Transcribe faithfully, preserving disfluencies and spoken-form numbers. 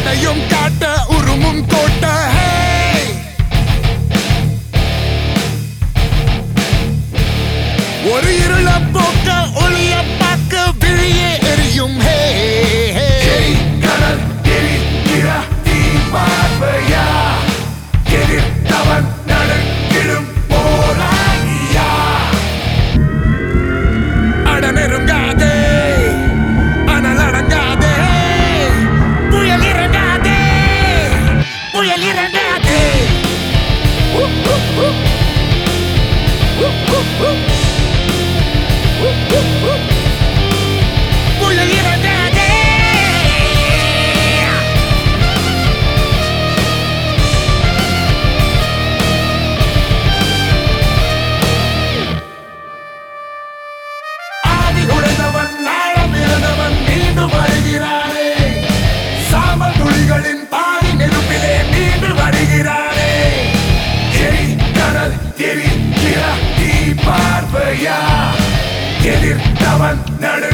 படையும் காட்ட உருமும் கோட்ட. ஒரு இருள போக்க ஒளிய பார்க்க விழியே எரியும். ஹே கடல் எரிகிற தீ பார்வையா, எதிர்த்தவன் நடுங்கிடும் போராளியா. அட நெருங்காதே அனல் அடங்காதே, புயல் இறங்காதே புயல் இறங்காதே. புயல் இறங்காதே. ஆதி உடைந்தவன் நாளம் இறந்தவன் மீண்டும் வருகிறாரே, சாம்பல் துளிகளின் பாதி நெருப்பிலே மீண்டும் வருகிறாரே. எரி கடல் எரிகிற தீ பார்வையா, எதிர்த்தவன் நடு